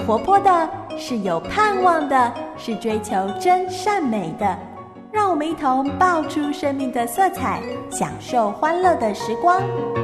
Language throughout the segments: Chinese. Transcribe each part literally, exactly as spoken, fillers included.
活泼的，是有盼望的，是追求真善美的。让我们一同爆出生命的色彩，享受欢乐的时光。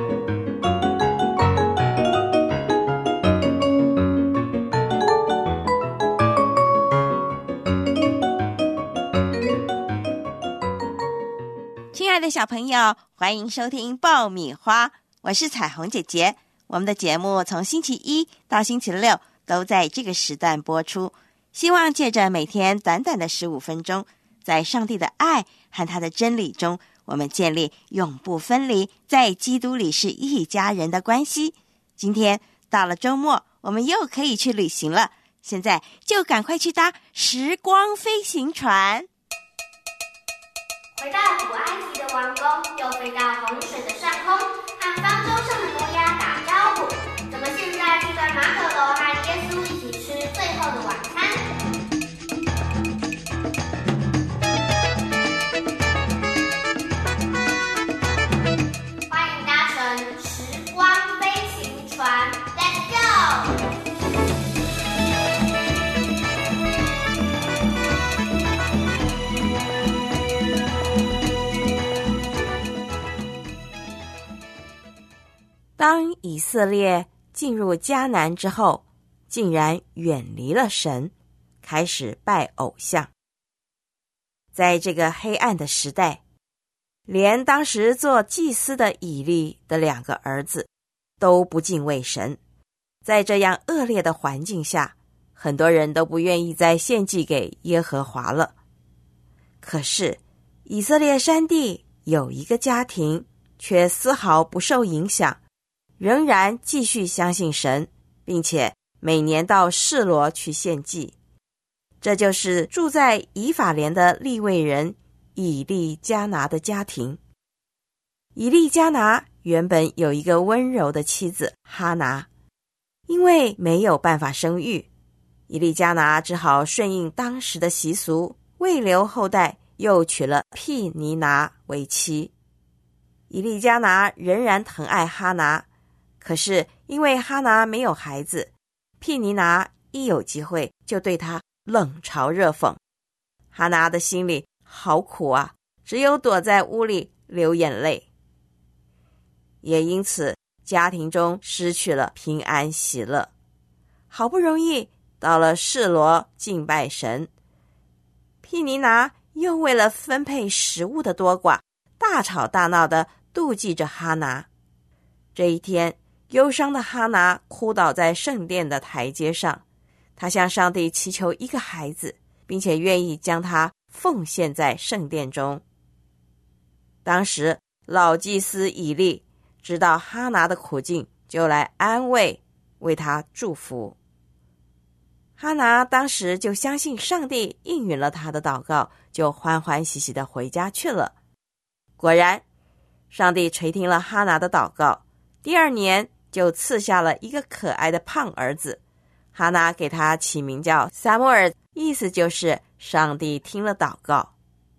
亲爱的小朋友，欢迎收听爆米花，我是彩虹姐姐。我们的节目从星期一到星期六都在这个时段播出，希望借着每天短短的十五分钟，在上帝的爱和他的真理中，我们建立永不分离，在基督里是一家人的关系。今天到了周末，我们又可以去旅行了，现在就赶快去搭时光飞行船。 回到古埃及的王宫，又飞到洪水的上空，和方舟上的挪亚打招呼。怎么现在是跟马可楼和耶稣一起吃最后的晚餐？欢迎搭乘时光飞行船 ，Let's go！ 当以色列进入迦南之后，竟然远离了神，开始拜偶像。在这个黑暗的时代，连当时做祭司的以利的两个儿子都不敬畏神。在这样恶劣的环境下，很多人都不愿意再献祭给耶和华了。可是以色列山地有一个家庭却丝毫不受影响，仍然继续相信神，并且每年到示罗去献祭。这就是住在以法莲的利未人以利加拿的家庭。以利加拿原本有一个温柔的妻子哈拿，因为没有办法生育，以利加拿只好顺应当时的习俗，为留后代，又娶了毗尼拿为妻。以利加拿仍然疼爱哈拿，可是因为哈拿没有孩子，毗尼拿一有机会就对他冷嘲热讽。哈拿的心里好苦啊，只有躲在屋里流眼泪。也因此家庭中失去了平安喜乐。好不容易到了示罗敬拜神，毗尼拿又为了分配食物的多寡，大吵大闹地妒忌着哈拿。这一天，忧伤的哈拿哭倒在圣殿的台阶上，他向上帝祈求一个孩子，并且愿意将他奉献在圣殿中。当时老祭司以利知道哈拿的苦境，就来安慰，为他祝福。哈拿当时就相信上帝应允了他的祷告，就欢欢喜喜地回家去了。果然，上帝垂听了哈拿的祷告，第二年就赐下了一个可爱的胖儿子。哈拿给他起名叫撒母耳，意思就是上帝听了祷告。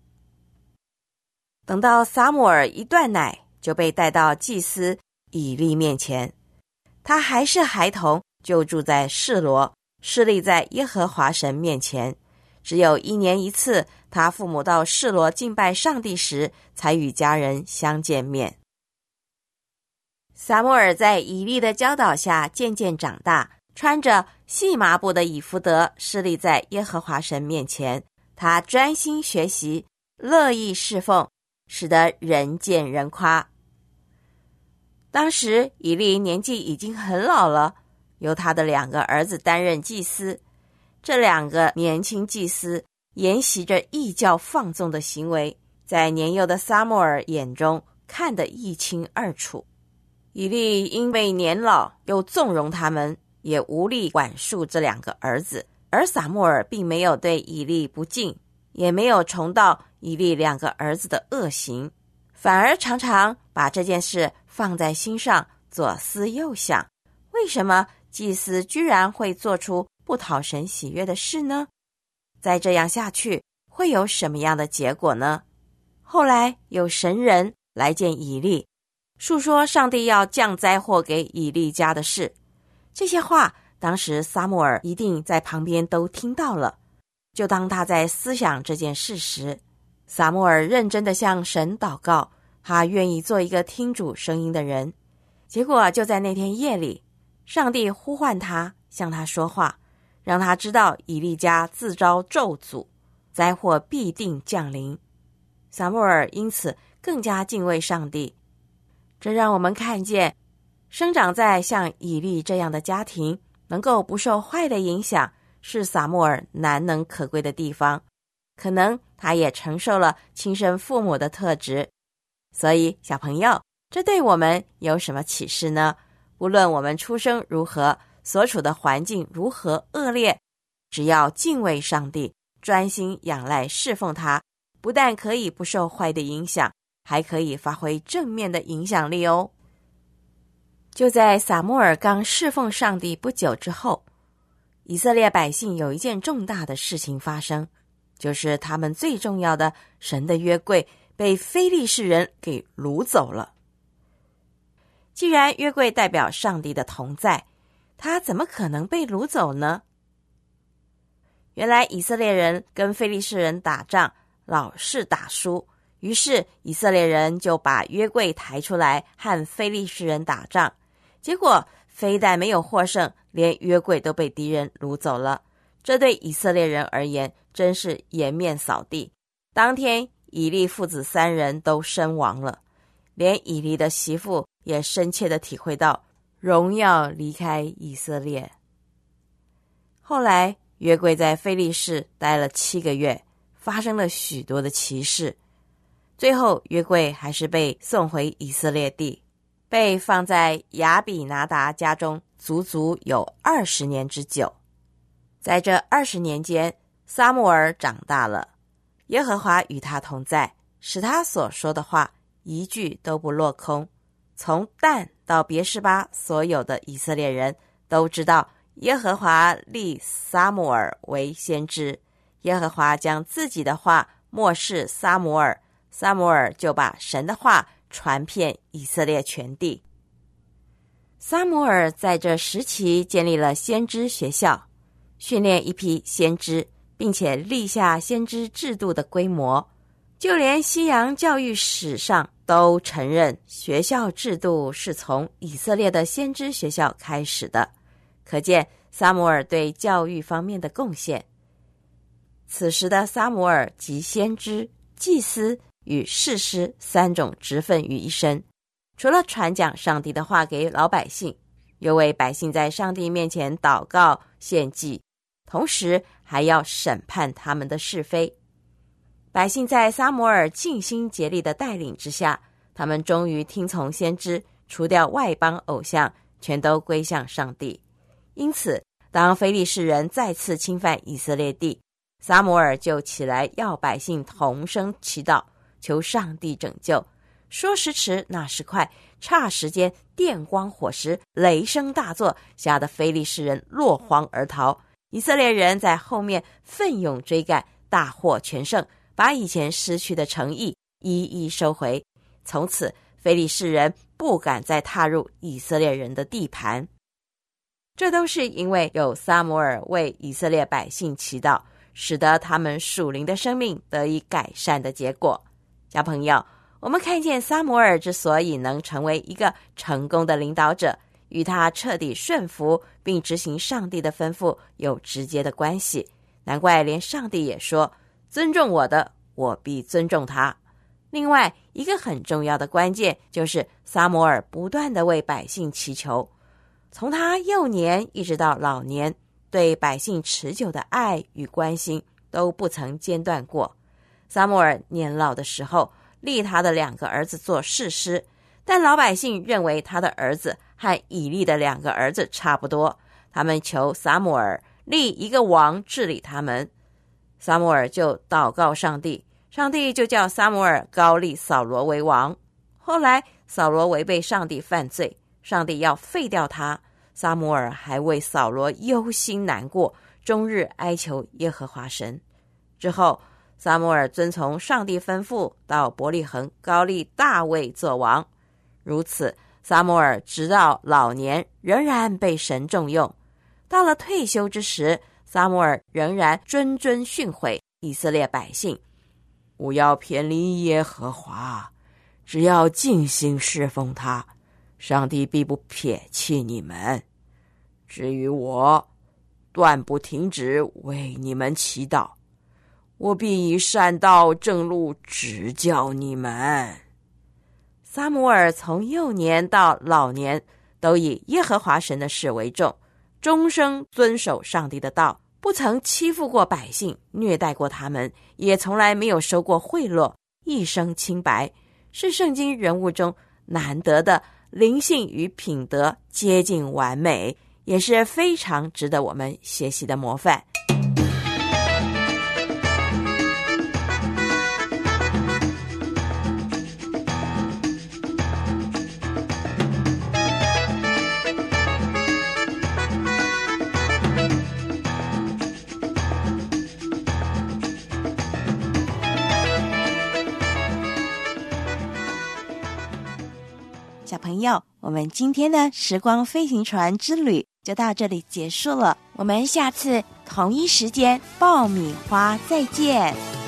等到撒母耳一断奶，就被带到祭司以利面前。他还是孩童，就住在示罗，侍立在耶和华神面前。只有一年一次，他父母到示罗敬拜上帝时，才与家人相见面。撒母耳在以利的教导下渐渐长大，穿着细麻布的以弗得，侍立在耶和华神面前。他专心学习，乐意侍奉，使得人见人夸。当时以利年纪已经很老了，由他的两个儿子担任祭司。这两个年轻祭司沿袭着异教放纵的行为，在年幼的撒母耳眼中看得一清二楚。以利因为年老，又纵容他们，也无力管束这两个儿子。而撒母耳并没有对以利不敬，也没有重蹈以利两个儿子的恶行，反而常常把这件事放在心上，左思右想，为什么祭司居然会做出不讨神喜悦的事呢？再这样下去，会有什么样的结果呢？后来有神人来见以利，述说上帝要降灾祸给以利家的事。这些话当时撒母耳一定在旁边都听到了。就当他在思想这件事时，撒母耳认真地向神祷告，他愿意做一个听主声音的人。结果就在那天夜里，上帝呼唤他，向他说话，让他知道以利家自招咒诅，灾祸必定降临。撒母耳因此更加敬畏上帝。这让我们看见，生长在像以利这样的家庭，能够不受坏的影响，是撒母耳难能可贵的地方。可能他也承受了亲生父母的特质。所以小朋友，这对我们有什么启示呢？无论我们出生如何，所处的环境如何恶劣，只要敬畏上帝，专心仰赖侍奉他，不但可以不受坏的影响，还可以发挥正面的影响力哦。就在撒母耳刚侍奉上帝不久之后，以色列百姓有一件重大的事情发生，就是他们最重要的神的约柜被非利士人给掳走了。既然约柜代表上帝的同在，他怎么可能被掳走呢？原来以色列人跟非利士人打仗，老是打输，于是以色列人就把约柜抬出来和非利士人打仗，结果非但没有获胜，连约柜都被敌人掳走了。这对以色列人而言真是颜面扫地。当天以利父子三人都身亡了，连以利的媳妇也深切地体会到荣耀离开以色列。后来约柜在非利士待了七个月，发生了许多的奇事，最后约柜还是被送回以色列地，被放在亚比拿达家中，足足有二十年之久。在这二十年间，撒母耳长大了，耶和华与他同在，使他所说的话一句都不落空。从但到别是巴，所有的以色列人都知道耶和华立撒母耳为先知，耶和华将自己的话默示撒母耳，撒母耳就把神的话传遍以色列全地。撒母耳在这时期建立了先知学校，训练一批先知，并且立下先知制度的规模。就连西洋教育史上都承认学校制度是从以色列的先知学校开始的，可见撒母耳对教育方面的贡献。此时的撒母耳集先知、祭司与士师三种职分于一身，除了传讲上帝的话给老百姓，又为百姓在上帝面前祷告献祭，同时还要审判他们的是非。百姓在撒母耳尽心竭力的带领之下，他们终于听从先知，除掉外邦偶像，全都归向上帝。因此当非利士人再次侵犯以色列地，撒母耳就起来要百姓同声祈祷，求上帝拯救。说时迟，那时快，霎时间电光火石，雷声大作，吓得非利士人落荒而逃。以色列人在后面奋勇追赶，大获全胜，把以前失去的诚意一一收回。从此非利士人不敢再踏入以色列人的地盘。这都是因为有撒母耳为以色列百姓祈祷，使得他们属灵的生命得以改善的结果。小朋友，我们看见撒母耳之所以能成为一个成功的领导者，与他彻底顺服并执行上帝的吩咐有直接的关系。难怪连上帝也说，尊重我的，我必尊重他。另外一个很重要的关键，就是撒母耳不断地为百姓祈求，从他幼年一直到老年，对百姓持久的爱与关心都不曾间断过。撒母耳年老的时候，立他的两个儿子做士师，但老百姓认为他的儿子和以利的两个儿子差不多，他们求撒母耳立一个王治理他们。撒母耳就祷告上帝，上帝就叫撒母耳高立扫罗为王。后来扫罗违背上帝犯罪，上帝要废掉他，撒母耳还为扫罗忧心难过，终日哀求耶和华神。之后撒母耳遵从上帝吩咐，到伯利恒高立大卫做王。如此撒母耳直到老年仍然被神重用。 到了退休之时，撒母耳仍然谆谆训诲以色列百姓，不要偏离耶和华，只要尽心侍奉他，上帝必不撇弃你们。至于我，断不停止为你们祈祷，我必以善道正路指教你们。撒母耳从幼年到老年，都以耶和华神的事为重，终生遵守上帝的道，不曾欺负过百姓，虐待过他们，也从来没有收过贿赂，一生清白，是圣经人物中难得的灵性与品德接近完美，也是非常值得我们学习的模范。 小朋友，我们今天的时光飞行船之旅就到这里结束了，我们下次同一时间爆米花再见。